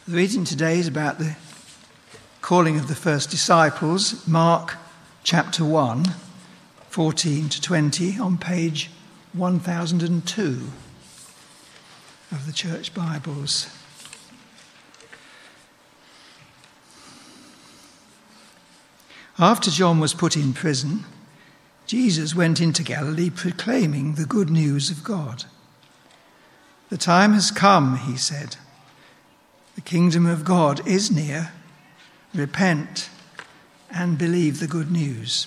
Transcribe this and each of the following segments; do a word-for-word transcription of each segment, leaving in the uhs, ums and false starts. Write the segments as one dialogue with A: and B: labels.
A: The reading today is about the calling of the first disciples, Mark chapter one, fourteen to twenty, on page one thousand two of the Church Bibles. After John was put in prison, Jesus went into Galilee proclaiming the good news of God. "The time has come," he said. "The kingdom of God is near. Repent and believe the good news."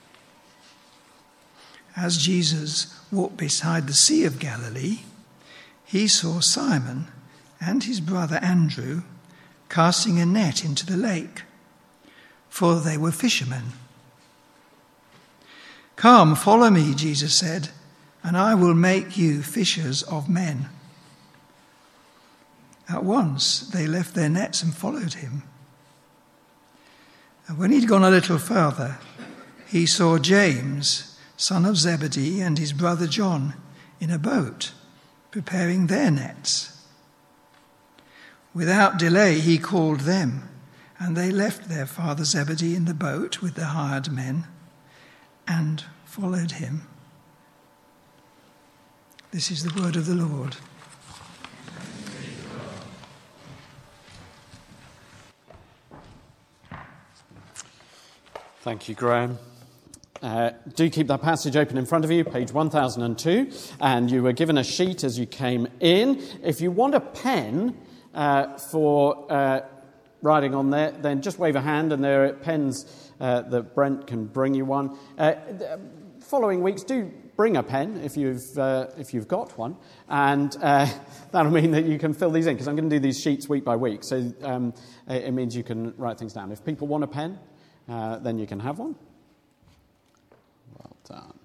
A: As Jesus walked beside the Sea of Galilee, he saw Simon and his brother Andrew casting a net into the lake, for they were fishermen. "Come, follow me," Jesus said, "and I will make you fishers of men." At once they left their nets and followed him. And when he'd gone a little further, he saw James, son of Zebedee, and his brother John in a boat, preparing their nets. Without delay he called them, and they left their father Zebedee in the boat with the hired men and followed him. This is the word of the Lord.
B: Thank you, Graham. Uh, do keep that passage open in front of you, page one thousand two, and you were given a sheet as you came in. If you want a pen uh, for uh, writing on there, then just wave a hand, and there are pens uh, that Brent can bring you one. Uh, following weeks, do bring a pen if you've uh, if you've got one, and uh, that'll mean that you can fill these in, because I'm going to do these sheets week by week, so um, it means you can write things down. If people want a pen, Uh, then you can have one. Well done.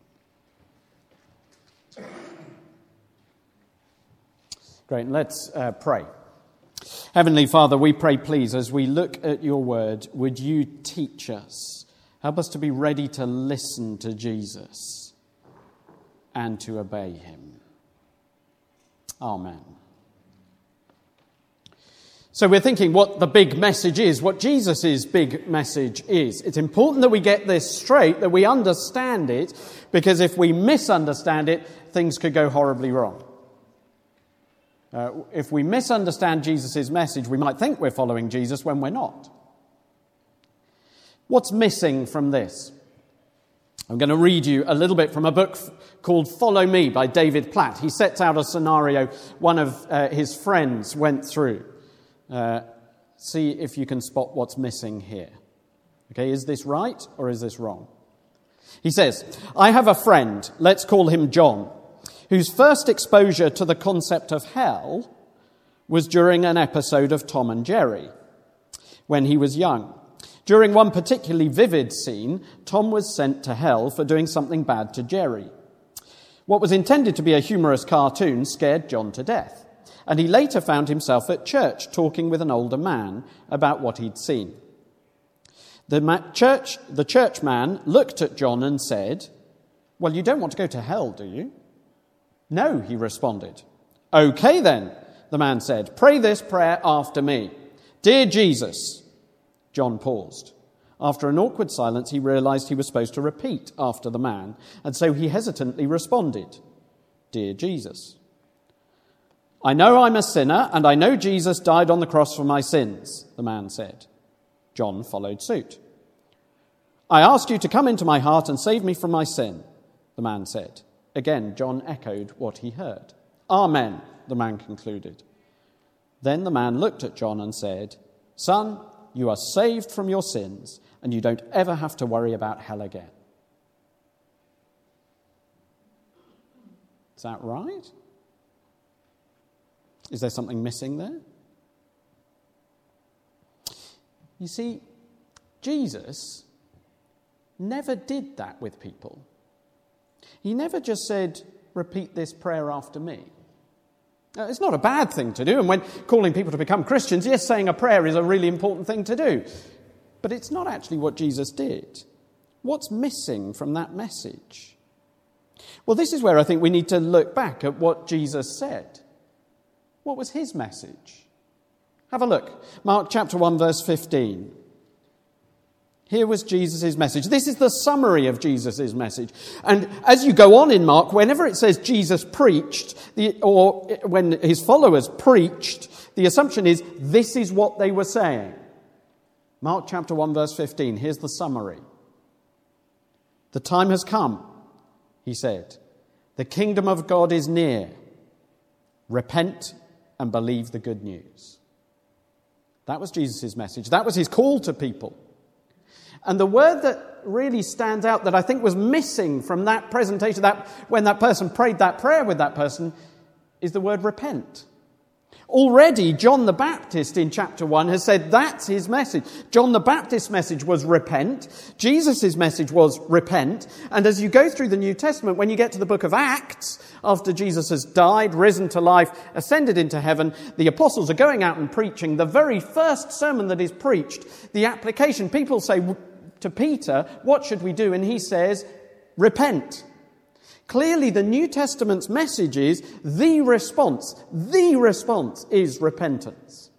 B: Great, let's uh, pray. Heavenly Father, we pray, please, as we look at your word, would you teach us? Help us to be ready to listen to Jesus and to obey him. Amen. So we're thinking what the big message is, what Jesus' big message is. It's important that we get this straight, that we understand it, because if we misunderstand it, things could go horribly wrong. Uh, if we misunderstand Jesus' message, we might think we're following Jesus when we're not. What's missing from this? I'm going to read you a little bit from a book called Follow Me by David Platt. He sets out a scenario one of uh, his friends went through. Uh, see if you can spot what's missing here. Okay, is this right or is this wrong? He says, "I have a friend, let's call him John, whose first exposure to the concept of hell was during an episode of Tom and Jerry when he was young. During one particularly vivid scene, Tom was sent to hell for doing something bad to Jerry. What was intended to be a humorous cartoon scared John to death, and he later found himself at church talking with an older man about what he'd seen. The ma- church, the church man looked at John and said, 'Well, you don't want to go to hell, do you?' 'No,' he responded. 'Okay then,' the man said, 'pray this prayer after me. Dear Jesus.' John paused. After an awkward silence, he realized he was supposed to repeat after the man, and so he hesitantly responded, 'Dear Jesus.' 'I know I'm a sinner, and I know Jesus died on the cross for my sins,' the man said. John followed suit. 'I ask you to come into my heart and save me from my sin,' the man said. Again, John echoed what he heard. 'Amen,' the man concluded. Then the man looked at John and said, 'Son, you are saved from your sins, and you don't ever have to worry about hell again.' Is that right? Is there something missing there? You see, Jesus never did that with people. He never just said, 'Repeat this prayer after me.' Now, it's not a bad thing to do, and when calling people to become Christians, yes, saying a prayer is a really important thing to do. But it's not actually what Jesus did. What's missing from that message? Well, this is where I think we need to look back at what Jesus said. What was his message? Have a look. Mark chapter one, verse fifteen. Here was Jesus' message. This is the summary of Jesus' message. And as you go on in Mark, whenever it says Jesus preached, the, or when his followers preached, the assumption is this is what they were saying. Mark chapter one, verse fifteen. Here's the summary. The time has come, he said. The kingdom of God is near. Repent and believe the good news. That was Jesus' message. That was his call to people. And the word that really stands out that I think was missing from that presentation, that when that person prayed that prayer with that person, is the word repent. Already, John the Baptist in chapter one has said that's his message. John the Baptist's message was repent. Jesus' message was repent. And as you go through the New Testament, when you get to the book of Acts, after Jesus has died, risen to life, ascended into heaven, the apostles are going out and preaching. The very first sermon that is preached, the application, people say to Peter, what should we do? And he says, repent. Clearly, the New Testament's message is the response. The response is repentance.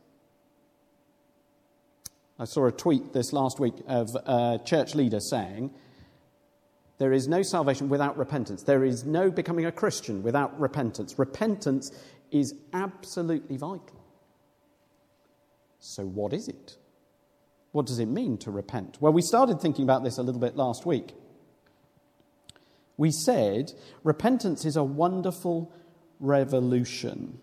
B: I saw a tweet this last week of a church leader saying, there is no salvation without repentance. There is no becoming a Christian without repentance. Repentance is absolutely vital. So what is it? What does it mean to repent? Well, we started thinking about this a little bit last week. We said repentance is a wonderful revolution.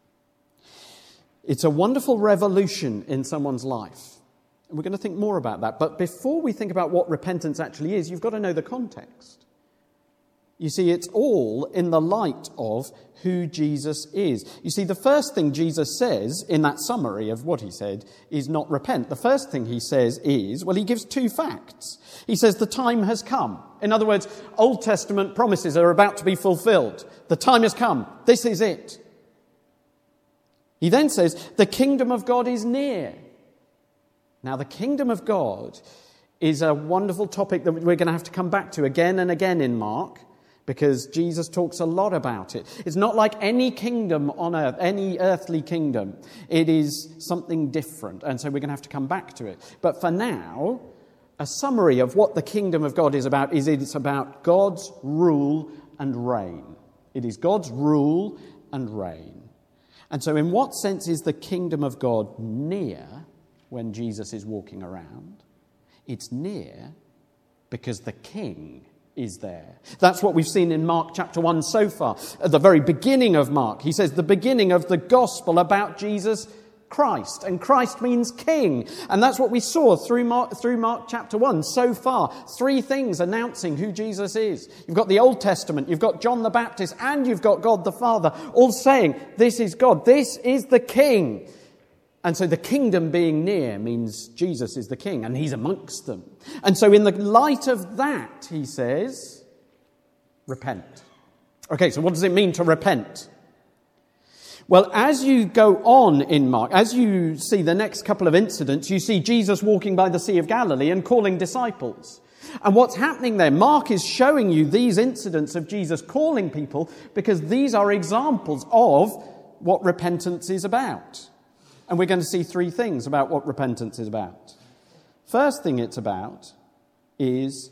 B: It's a wonderful revolution in someone's life. And we're going to think more about that. But before we think about what repentance actually is, you've got to know the context. You see, it's all in the light of who Jesus is. You see, the first thing Jesus says in that summary of what he said is not repent. The first thing he says is, well, he gives two facts. He says the time has come. In other words, Old Testament promises are about to be fulfilled. The time has come. This is it. He then says the kingdom of God is near. Now, the kingdom of God is a wonderful topic that we're going to have to come back to again and again in Mark, because Jesus talks a lot about it. It's not like any kingdom on earth, any earthly kingdom. It is something different, and so we're going to have to come back to it. But for now, a summary of what the kingdom of God is about is it's about God's rule and reign. It is God's rule and reign. And so in what sense is the kingdom of God near when Jesus is walking around? It's near because the king is there. That's what we've seen in Mark chapter one so far. At the very beginning of Mark, he says the beginning of the gospel about Jesus Christ. And Christ means king. And that's what we saw through Mark, through Mark chapter one so far. Three things announcing who Jesus is. You've got the Old Testament, you've got John the Baptist, and you've got God the Father, all saying, this is God, this is the king. And so the kingdom being near means Jesus is the king and he's amongst them. And so in the light of that, he says, repent. Okay, so what does it mean to repent? Well, as you go on in Mark, as you see the next couple of incidents, you see Jesus walking by the Sea of Galilee and calling disciples. And what's happening there, Mark is showing you these incidents of Jesus calling people because these are examples of what repentance is about. And we're going to see three things about what repentance is about. First thing it's about is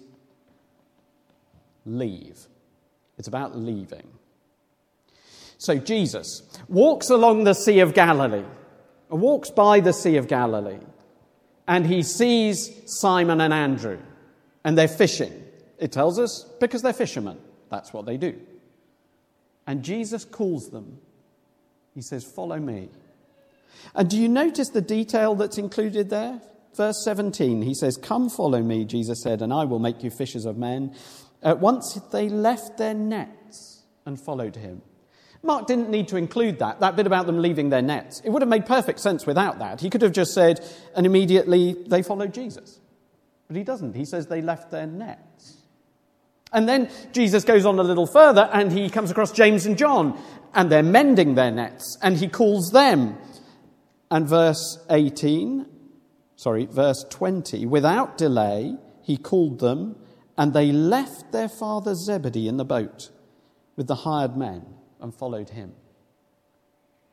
B: leave. It's about leaving. So Jesus walks along the Sea of Galilee, or walks by the Sea of Galilee, and he sees Simon and Andrew, and they're fishing. It tells us because they're fishermen. That's what they do. And Jesus calls them. He says, follow me. And do you notice the detail that's included there? Verse seventeen, he says, come follow me, Jesus said, and I will make you fishers of men. At once they left their nets and followed him. Mark didn't need to include that, that bit about them leaving their nets. It would have made perfect sense without that. He could have just said, and immediately they followed Jesus. But he doesn't. He says they left their nets. And then Jesus goes on a little further and he comes across James and John, and they're mending their nets, and he calls them. And verse eighteen, sorry, verse twenty, without delay, he called them, and they left their father Zebedee in the boat with the hired men and followed him.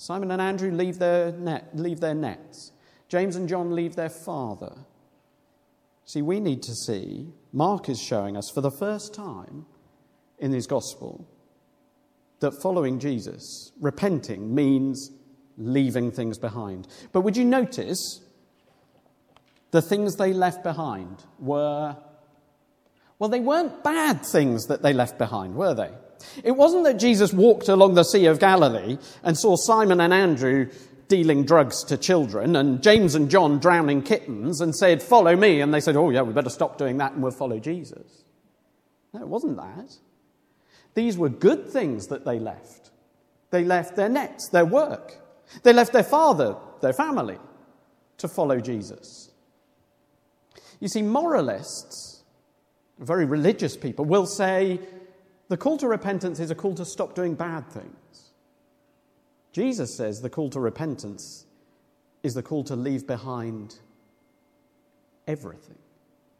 B: Simon and Andrew leave their net, leave their nets. James and John leave their father. See, we need to see, Mark is showing us for the first time in his gospel, that following Jesus, repenting, means leaving things behind. But would you notice the things they left behind were, well, they weren't bad things that they left behind, were they? It wasn't that Jesus walked along the Sea of Galilee and saw Simon and Andrew dealing drugs to children and James and John drowning kittens and said, follow me. And they said, oh yeah, we better stop doing that and we'll follow Jesus. No, it wasn't that. These were good things that they left. They left their nets, their work. They left their father, their family, to follow Jesus. You see, moralists, very religious people, will say the call to repentance is a call to stop doing bad things. Jesus says the call to repentance is the call to leave behind everything.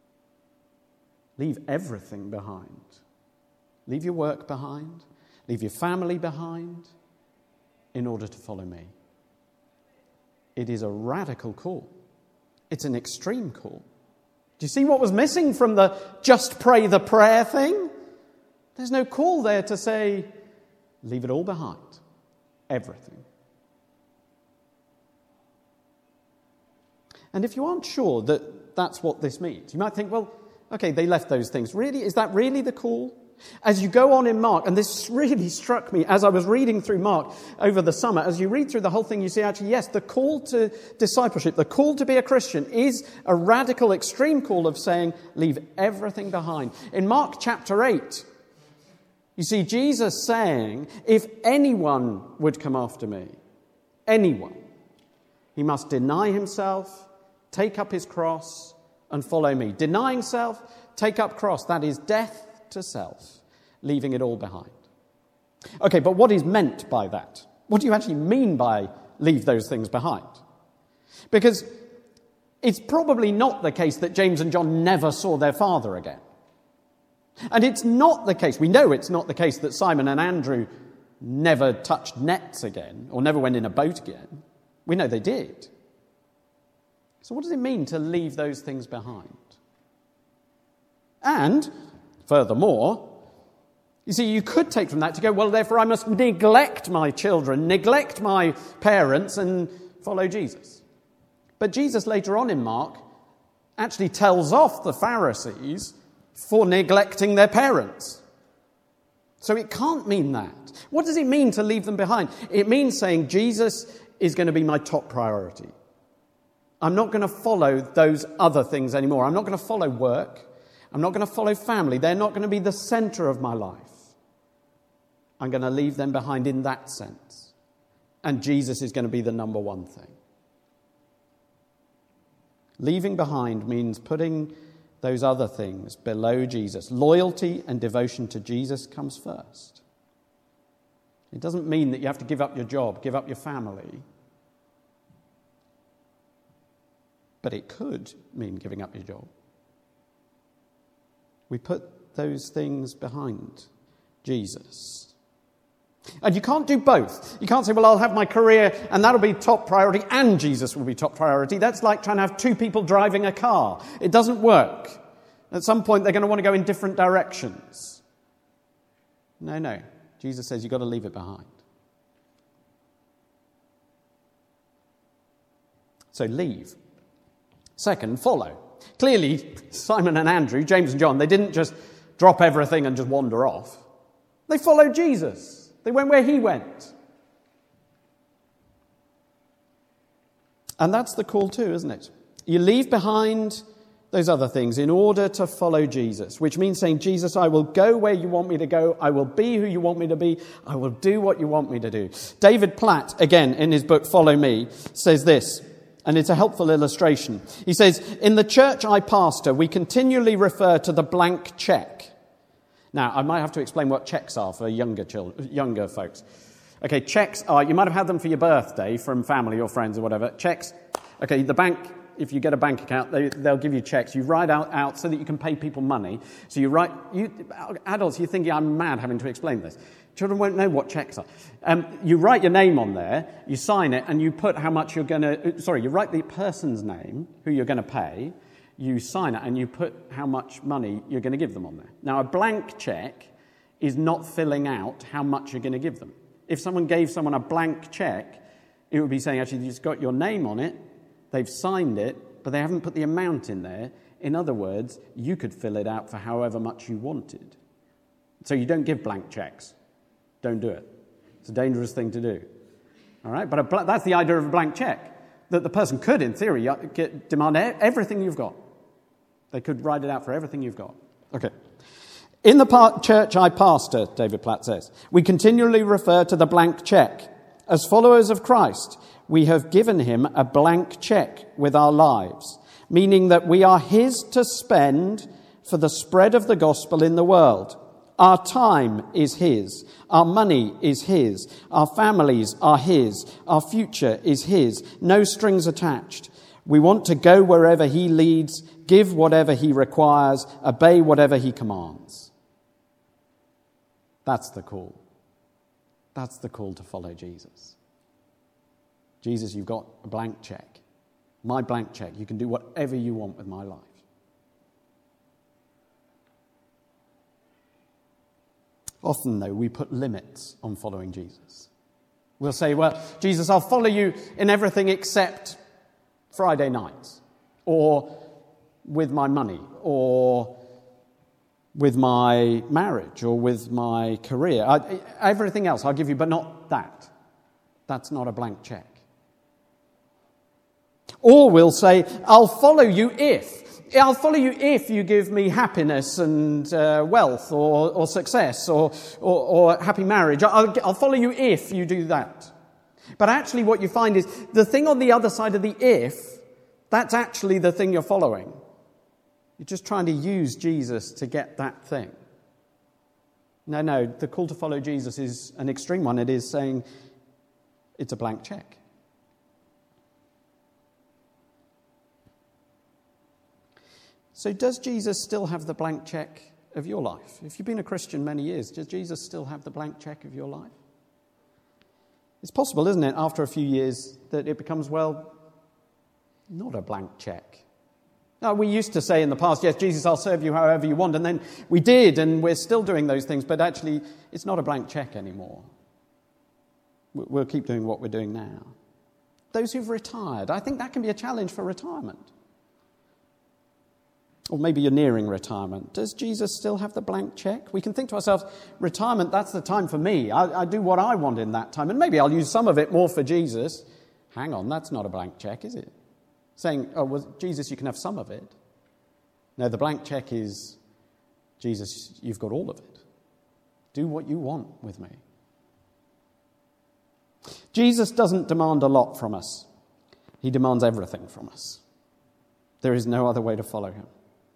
B: Leave everything behind. Leave your work behind. Leave your family behind in order to follow me. It is a radical call. It's an extreme call. Do you see what was missing from the just pray the prayer thing? There's no call there to say, leave it all behind. Everything. And if you aren't sure that that's what this means, you might think, well, okay, they left those things. Really? Is that really the call? As you go on in Mark, and this really struck me as I was reading through Mark over the summer, as you read through the whole thing, you see actually, yes, the call to discipleship, the call to be a Christian is a radical, extreme call of saying, leave everything behind. In Mark chapter eight, you see Jesus saying, if anyone would come after me, anyone, he must deny himself, take up his cross, and follow me. Denying self, take up cross, that is death to self, leaving it all behind. Okay, but what is meant by that? What do you actually mean by leave those things behind? Because it's probably not the case that James and John never saw their father again. And it's not the case, we know it's not the case that Simon and Andrew never touched nets again or never went in a boat again. We know they did. So what does it mean to leave those things behind? And, furthermore, you see, you could take from that to go, well, therefore I must neglect my children, neglect my parents and follow Jesus. But Jesus later on in Mark actually tells off the Pharisees for neglecting their parents. So it can't mean that. What does it mean to leave them behind? It means saying Jesus is going to be my top priority. I'm not going to follow those other things anymore. I'm not going to follow work. I'm not going to follow family. They're not going to be the center of my life. I'm going to leave them behind in that sense. And Jesus is going to be the number one thing. Leaving behind means putting those other things below Jesus. Loyalty and devotion to Jesus comes first. It doesn't mean that you have to give up your job, give up your family. But it could mean giving up your job. We put those things behind Jesus. And you can't do both. You can't say, well, I'll have my career and that'll be top priority and Jesus will be top priority. That's like trying to have two people driving a car. It doesn't work. At some point, they're going to want to go in different directions. No, no. Jesus says you've got to leave it behind. So leave. Second, follow. Clearly, Simon and Andrew, James and John, they didn't just drop everything and just wander off. They followed Jesus. They went where he went. And that's the call too, isn't it? You leave behind those other things in order to follow Jesus, which means saying, Jesus, I will go where you want me to go. I will be who you want me to be. I will do what you want me to do. David Platt, again, in his book, Follow Me, says this, and it's a helpful illustration. He says, in the church I pastor, we continually refer to the blank check. Now, I might have to explain what checks are for younger children, younger folks. Okay, checks are, you might have had them for your birthday from family or friends or whatever. Checks, okay, the bank, if you get a bank account, they, they'll give you checks. You write out, out so that you can pay people money. So you write, you adults, you're thinking I'm mad having to explain this. Children won't know what cheques are. Um, you write your name on there, you sign it, and you put how much you're going to... Sorry, you write the person's name, who you're going to pay, you sign it, and you put how much money you're going to give them on there. Now, a blank cheque is not filling out how much you're going to give them. If someone gave someone a blank cheque, it would be saying, actually, you've got your name on it, they've signed it, but they haven't put the amount in there. In other words, you could fill it out for however much you wanted. So you don't give blank cheques. Don't do it. It's a dangerous thing to do. All right? But a bl- that's the idea of a blank cheque, that the person could, in theory, get, demand everything you've got. They could write it out for everything you've got. Okay. In the par- church I pastor, David Platt says, we continually refer to the blank cheque. As followers of Christ, we have given him a blank cheque with our lives, meaning that we are his to spend for the spread of the gospel in the world. Our time is his. Our money is his. Our families are his. Our future is his. No strings attached. We want to go wherever he leads, give whatever he requires, obey whatever he commands. That's the call. That's the call to follow Jesus. Jesus, you've got a blank cheque. My blank cheque. You can do whatever you want with my life. Often, though, we put limits on following Jesus. We'll say, well, Jesus, I'll follow you in everything except Friday nights, or with my money, or with my marriage, or with my career. I, everything else I'll give you, but not that. That's not a blank cheque. Or we'll say, I'll follow you if. I'll follow you if you give me happiness and uh, wealth or, or success or, or, or happy marriage. I'll, I'll follow you if you do that. But actually what you find is the thing on the other side of the if, that's actually the thing you're following. You're just trying to use Jesus to get that thing. No, no, the call to follow Jesus is an extreme one. It is saying it's a blank cheque. So does Jesus still have the blank cheque of your life? If you've been a Christian many years, does Jesus still have the blank cheque of your life? It's possible, isn't it, after a few years, that it becomes, well, not a blank cheque. Now, we used to say in the past, yes, Jesus, I'll serve you however you want, and then we did, and we're still doing those things, but actually, it's not a blank cheque anymore. We'll keep doing what we're doing now. Those who've retired, I think that can be a challenge for retirement. Or maybe you're nearing retirement. Does Jesus still have the blank cheque? We can think to ourselves, retirement, that's the time for me. I, I do what I want in that time. And maybe I'll use some of it more for Jesus. Hang on, that's not a blank cheque, is it? Saying, oh, well, Jesus, you can have some of it. No, the blank cheque is, Jesus, you've got all of it. Do what you want with me. Jesus doesn't demand a lot from us. He demands everything from us. There is no other way to follow him.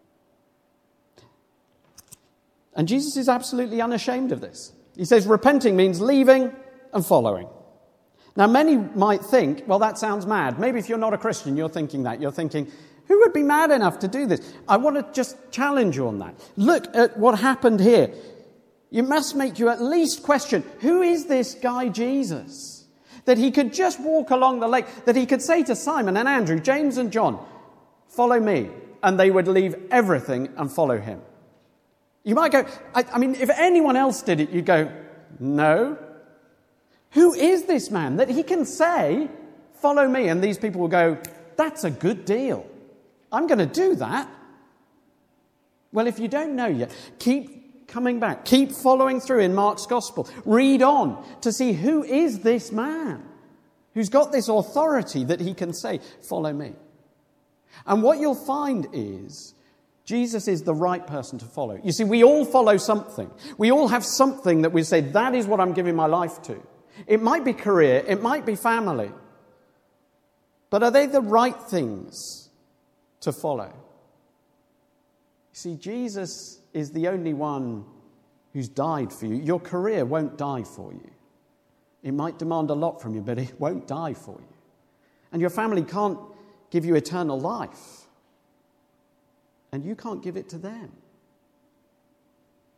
B: And Jesus is absolutely unashamed of this. He says repenting means leaving and following. Now, many might think, well, that sounds mad. Maybe if you're not a Christian, you're thinking that. You're thinking, who would be mad enough to do this? I want to just challenge you on that. Look at what happened here. It must make you at least question, who is this guy Jesus? That he could just walk along the lake, that he could say to Simon and Andrew, James and John, follow me, and they would leave everything and follow him. You might go, I, I mean, if anyone else did it, you'd go, no. Who is this man that he can say, follow me? And these people will go, that's a good deal. I'm going to do that. Well, if you don't know yet, keep coming back. Keep following through in Mark's gospel. Read on to see who is this man who's got this authority that he can say, follow me. And what you'll find is Jesus is the right person to follow. You see, we all follow something. We all have something that we say, that is what I'm giving my life to. It might be career, it might be family. But are they the right things to follow? You see, Jesus is the only one who's died for you. Your career won't die for you. It might demand a lot from you, but it won't die for you. And your family can't give you eternal life. And you can't give it to them.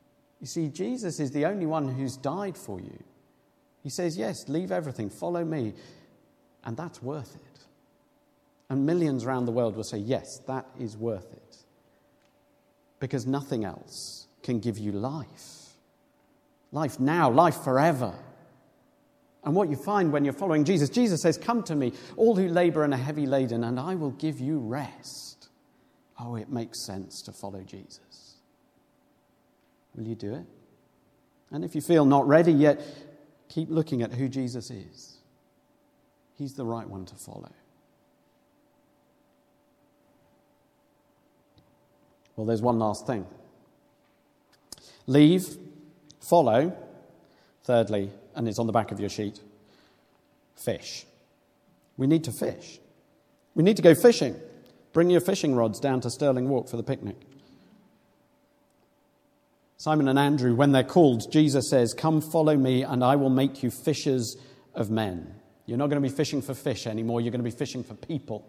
B: You see, Jesus is the only one who's died for you. He says, yes, leave everything, follow me. And that's worth it. And millions around the world will say, yes, that is worth it. Because nothing else can give you life. Life now, life forever. And what you find when you're following Jesus, Jesus says, come to me, all who labor and are heavy laden, and I will give you rest. Oh, it makes sense to follow Jesus. Will you do it? And if you feel not ready yet, keep looking at who Jesus is. He's the right one to follow. Well, there's one last thing. Leave, follow. Thirdly, and it's on the back of your sheet, fish. We need to fish. We need to go fishing. Bring your fishing rods down to Stirling Walk for the picnic. Simon and Andrew, when they're called, Jesus says, come follow me and I will make you fishers of men. You're not going to be fishing for fish anymore. You're going to be fishing for people.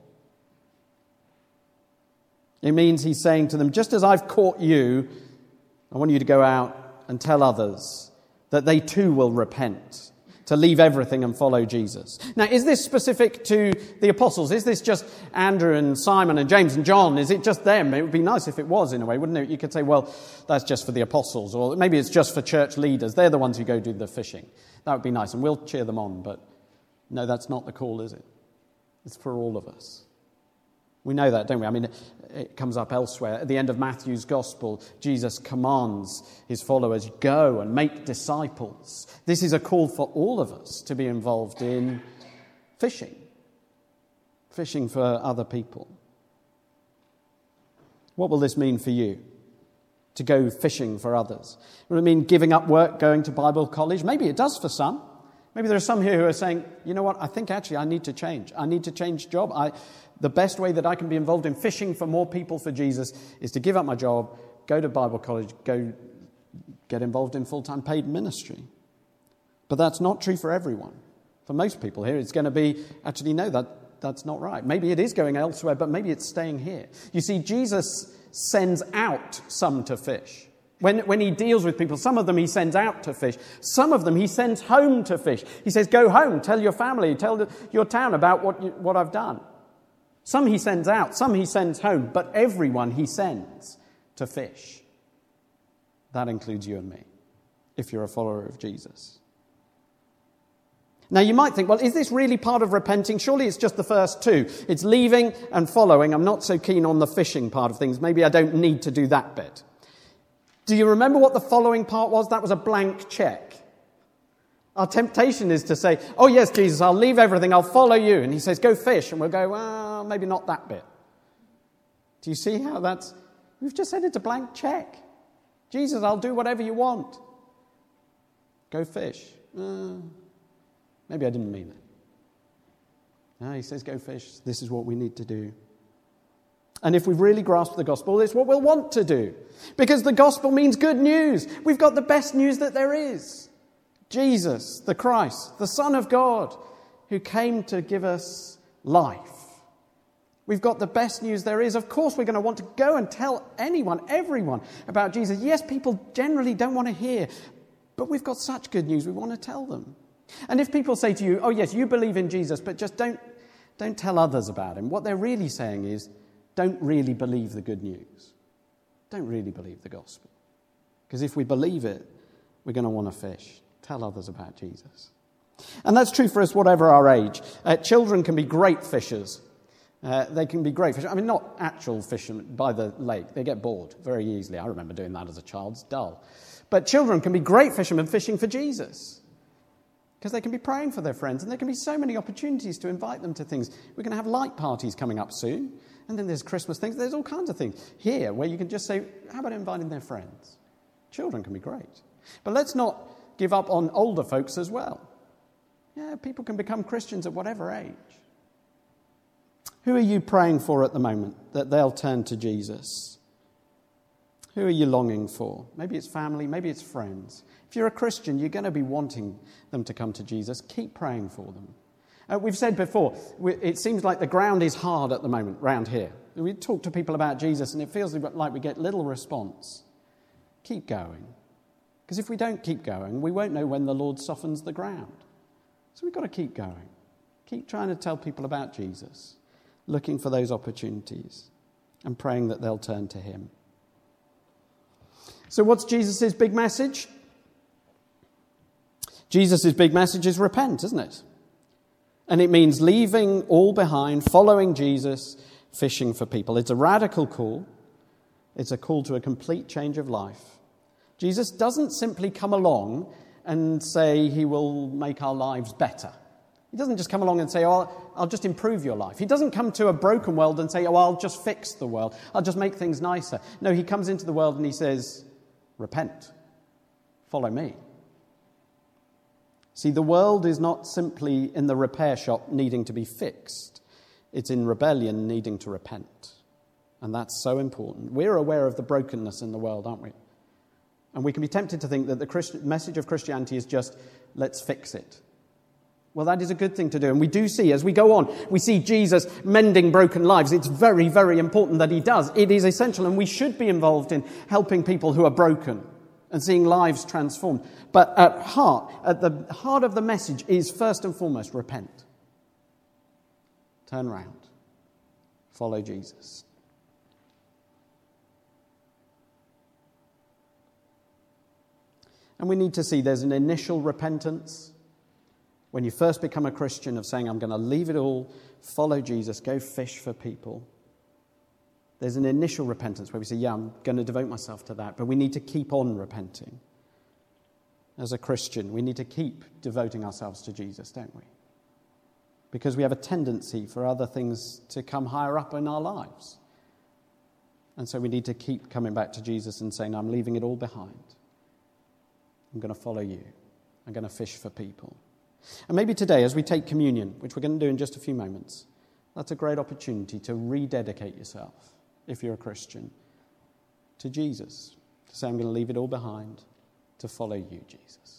B: It means he's saying to them, just as I've caught you, I want you to go out and tell others that they too will repent, to leave everything and follow Jesus. Now, is this specific to the apostles? Is this just Andrew and Simon and James and John? Is it just them? It would be nice if it was, in a way, wouldn't it? You could say, well, that's just for the apostles, or maybe it's just for church leaders. They're the ones who go do the fishing. That would be nice, and we'll cheer them on, but no, that's not the call, is it? It's for all of us. We know that, don't we? I mean, it comes up elsewhere. At the end of Matthew's Gospel, Jesus commands his followers, go and make disciples. This is a call for all of us to be involved in fishing. Fishing for other people. What will this mean for you? To go fishing for others? Will it mean giving up work, going to Bible college? Maybe it does for some. Maybe there are some here who are saying, you know what, I think actually I need to change. I need to change job. I, the best way that I can be involved in fishing for more people for Jesus is to give up my job, go to Bible college, go get involved in full-time paid ministry. But that's not true for everyone. For most people here, it's going to be, actually, no, that, that's not right. Maybe it is going elsewhere, but maybe it's staying here. You see, Jesus sends out some to fish. When, when he deals with people, some of them he sends out to fish. Some of them he sends home to fish. He says, go home, tell your family, tell the, your town about what, you, what I've done. Some he sends out, some he sends home, but everyone he sends to fish. That includes you and me, if you're a follower of Jesus. Now you might think, well, is this really part of repenting? Surely it's just the first two. It's leaving and following. I'm not so keen on the fishing part of things. Maybe I don't need to do that bit. Do you remember what the following part was? That was a blank check. Our temptation is to say, oh yes, Jesus, I'll leave everything, I'll follow you. And he says, go fish. And we'll go, well, maybe not that bit. Do you see how that's... We've just said it's a blank check. Jesus, I'll do whatever you want. Go fish. Uh, maybe I didn't mean it. No, he says, go fish. This is what we need to do. And if we've really grasped the gospel, it's what we'll want to do. Because the gospel means good news. We've got the best news that there is. Jesus, the Christ, the Son of God, who came to give us life. We've got the best news there is. Of course, we're going to want to go and tell anyone, everyone, about Jesus. Yes, people generally don't want to hear, but we've got such good news, we want to tell them. And if people say to you, oh yes, you believe in Jesus, but just don't, don't tell others about him, what they're really saying is, don't really believe the good news. Don't really believe the gospel. Because if we believe it, we're going to want to fish. Tell others about Jesus. And that's true for us, whatever our age. Uh, children can be great fishers. Uh, they can be great fishers. I mean, not actual fishermen by the lake. They get bored very easily. I remember doing that as a child. It's dull. But children can be great fishermen fishing for Jesus. Because they can be praying for their friends. And there can be so many opportunities to invite them to things. We're going to have light parties coming up soon. And then there's Christmas things. There's all kinds of things here where you can just say, how about inviting their friends? Children can be great. But let's not give up on older folks as well. Yeah, people can become Christians at whatever age. Who are you praying for at the moment that they'll turn to Jesus? Who are you longing for? Maybe it's family, maybe it's friends. If you're a Christian, you're going to be wanting them to come to Jesus. Keep praying for them. Uh, we've said before, we, it seems like the ground is hard at the moment round here. We talk to people about Jesus and it feels like we get little response. Keep going. Because if we don't keep going, we won't know when the Lord softens the ground. So we've got to keep going. Keep trying to tell people about Jesus, looking for those opportunities and praying that they'll turn to him. So what's Jesus' big message? Jesus' big message is repent, isn't it? And it means leaving all behind, following Jesus, fishing for people. It's a radical call. It's a call to a complete change of life. Jesus doesn't simply come along and say he will make our lives better. He doesn't just come along and say, oh, I'll, I'll just improve your life. He doesn't come to a broken world and say, oh, I'll just fix the world. I'll just make things nicer. No, he comes into the world and he says, repent. Follow me. See, the world is not simply in the repair shop needing to be fixed. It's in rebellion needing to repent. And that's so important. We're aware of the brokenness in the world, aren't we? And we can be tempted to think that the Christ- message of Christianity is just, let's fix it. Well, that is a good thing to do. And we do see, as we go on, we see Jesus mending broken lives. It's very, very important that he does. It is essential, and we should be involved in helping people who are broken and seeing lives transformed. But at heart, at the heart of the message is first and foremost, repent. Turn round. Follow Jesus. And we need to see there's an initial repentance. When you first become a Christian, of saying, I'm going to leave it all, follow Jesus, go fish for people. There's an initial repentance where we say, yeah, I'm going to devote myself to that. But we need to keep on repenting. As a Christian, we need to keep devoting ourselves to Jesus, don't we? Because we have a tendency for other things to come higher up in our lives. And so we need to keep coming back to Jesus and saying, I'm leaving it all behind. I'm going to follow you. I'm going to fish for people. And maybe today, as we take communion, which we're going to do in just a few moments, that's a great opportunity to rededicate yourself, if you're a Christian, to Jesus. To say, I'm going to leave it all behind to follow you, Jesus.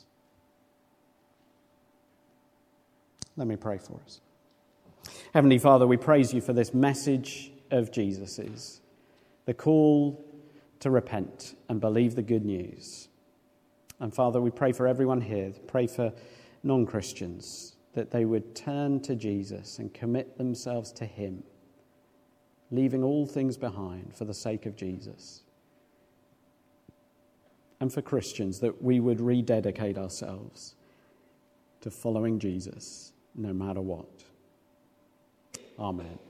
B: Let me pray for us. Heavenly Father, we praise you for this message of Jesus's, the call to repent and believe the good news. And Father, we pray for everyone here, pray for non-Christians, that they would turn to Jesus and commit themselves to him, leaving all things behind for the sake of Jesus. And for Christians, that we would rededicate ourselves to following Jesus no matter what. Amen.